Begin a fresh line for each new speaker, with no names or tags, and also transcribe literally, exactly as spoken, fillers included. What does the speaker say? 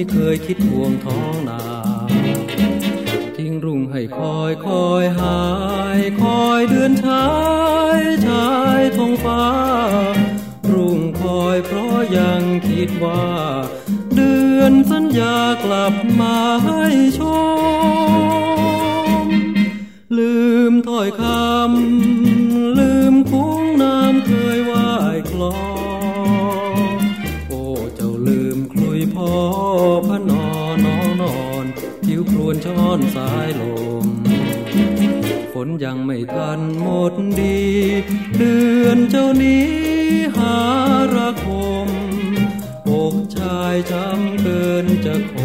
เคยคิดห่วงท้องนาทิ้งรุ่งให้คอยคอยหายคอยเดือนชายชายท้องฟ้ารุ่งคอยเพราะยังคิดว่าเดือนสัญญากลับมาให้ชมลืมถ้อยคำลืมคุ้งน้ำเคยว่ายคลอโอ้เจ้าลืมคลุยพ่อพระนอนนอนนอนผิวครวนช้อนสายลมฝนยังไม่ทันหมดดีเดือนเจ้านี้หาระคมอกชายช้ำเกินจะค